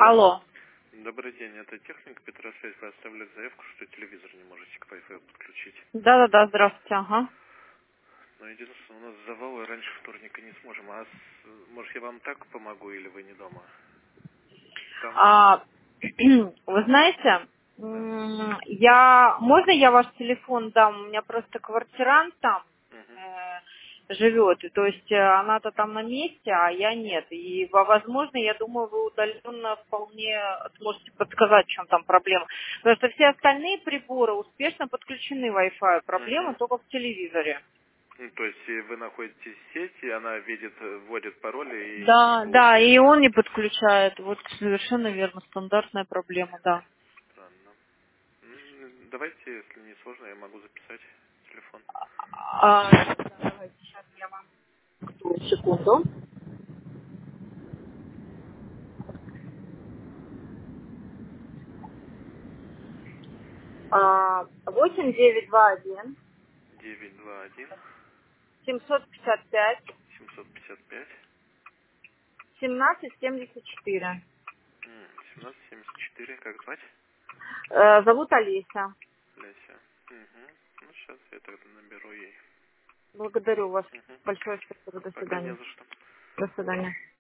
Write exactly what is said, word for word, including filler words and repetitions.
Алло. Добрый день, это техника Петросвязь. Вы оставили заявку, что телевизор не можете к Wi-Fi подключить. Да-да-да, здравствуйте, ага. Но единственное, у нас завал, и раньше вторника не сможем. А с- может, я вам так помогу, или вы не дома? Там? А, вы знаете, Да. м, я, можно я ваш телефон дам? У меня просто квартирант там Угу. э, живет, и то есть э, она-то там на месте, а я нет. И, во- возможно, я думаю, вы удаленно вполне сможете подсказать, в чем там проблема. Потому что все остальные приборы успешно подключены к Wi-Fi. Проблема Угу. только в телевизоре. Ну, то есть э, вы находитесь в сети, она видит, э, вводит пароли и не Да, да, и получается. он не подключает. Вот совершенно верно, стандартная проблема, да. Странно. М, Давайте, если не сложно, я могу записать телефон. А, давайте, сейчас я вам секунду. А, восемь девять два один девять два один семьсот пятьдесят пять семьсот пятьдесят пять семнадцать семьдесят четыре. семнадцать семьдесят четыре. Как звать? Э, зовут Олеся. Леся. Угу. Ну, сейчас я тогда наберу ей. Благодарю вас. Угу. Большое спасибо. До Пока не свидания. за что. До свидания.